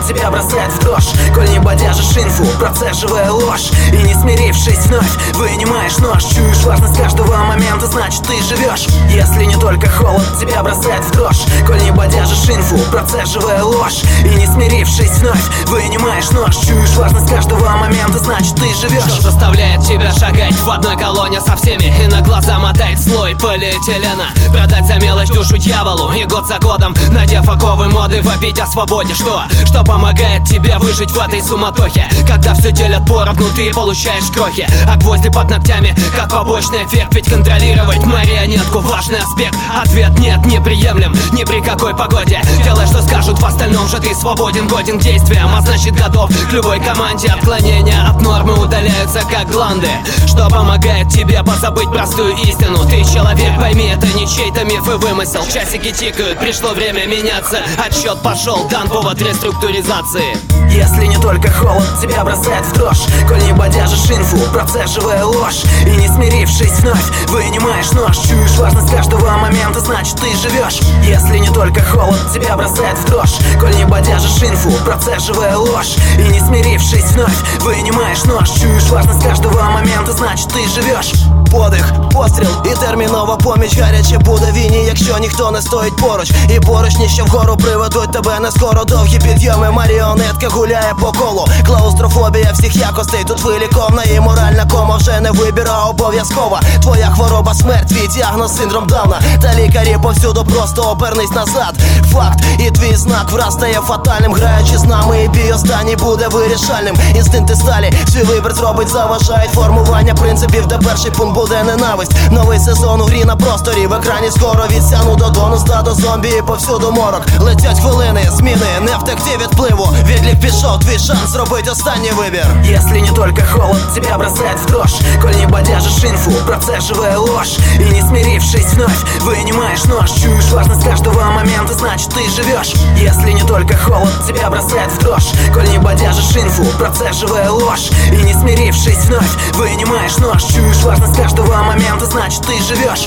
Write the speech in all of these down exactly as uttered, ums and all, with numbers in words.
тебя бросает в дрожь. Коль не бодяжишь инфу, процеживая ложь, и не смирившись вновь, вынимаешь нож. Чуешь важность каждого момента, значит ты живешь. Если не только холод тебя бросает в дрожь, коль не бодяжишь инфу, процеживая ложь, и не смирившись вновь, вынимаешь нож. Чуешь важность каждого момента, значит ты живешь. Что заставляет тебя шагать в одной колонне со всеми и на глаза мотать слой полиэтилена? Продать за мелочь душу дьяволу и год за годом, надев оковы моды, вопить о свободе. Что? Что помогает тебе выжить в этой суматохе, когда все делят поровну, ты получаешь крохи, а гвозди под ногтями как побочный эффект. Ведь контролировать марионетку важный аспект. Ответ нет, неприемлем ни при какой погоде. Делай, что скажут, в остальном же ты свободен, годен к действиям, а значит готов к любой команде. Отклонения от нормы удаляются как гланды. Что помогает тебе позабыть простую истину? Ты человек, пойми, это не чей-то миф и вымысел. Часики тикают, пришло время меняться. Отсчет пошел, дан повод реструктуризации. Если не только холод тебя бросает в дрожь, коль не бодяжишь инфу, процеживая ложь, и не смирившись вновь, вынимаешь нож. Чуешь важность каждого момента, значит ты живешь. Если не только холод тебя бросает в дрожь, коль не бодяжишь инфу, процеживая ложь, и не смирившись вновь, вынимаешь нож. Чуешь важность каждого момента, значить ти живеш. Подих, постріл і термінова поміч. Гаряче буде війні, якщо ніхто не стоїть поруч. І поручні, що вгору приведуть тебе не скоро. Довгі підйоми, маріонетка гуляє по колу. Клаустрофобія всіх якостей тут виліковна. І моральна кома вже не вибір, а обов'язкова. Твоя хвороба смерть, твій діагноз синдром Дауна. Та лікарі повсюду, просто обернись назад. Факт, і твій знак враз стає фатальним. Граючи з нами, і бій останній буде вирішальним. Інстинкти сталі, свій вибір зробить, заважають формування принципів, де перший пункт буде ненависть. Новий сезон у грі на просторі, в екрані скоро відсяну до дону, стадо зомбі і повсюду морок. Летять хвилини, зміни, не втекти від впливу. Відлік пішов, твій шанс зробить останній вибір. Если не только холод тебя бросает в дрожь, коль не бодяжишь инфу, процеживая ложь, и не смирившись вновь, вынимаешь нож. Чуешь важность каждого момента, значит ты живешь. Если не только холод тебя бросает в дрожь, коль не бодяжишь инфу, процеживая ложь, и не смирившись вновь, вынимаешь нож. Чуешь важность каждого момента, значит ты живешь.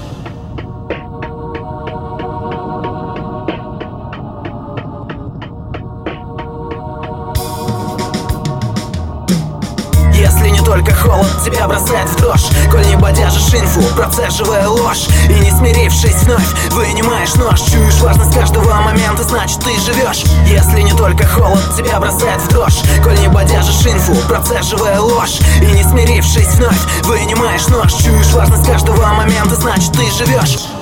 Если не только холод тебя бросает в дрожь, коль не бодяжишь инфу, процеживая ложь, и не смирившись вновь, вынимаешь нож. Чуешь важность каждого момента, значит ты живешь. Если не только холод тебя бросает в дрожь, коль не бодяжишь инфу, процеживая ложь, и не смирившись вновь, вынимаешь нож. Чуешь важность каждого момента, значит ты живешь.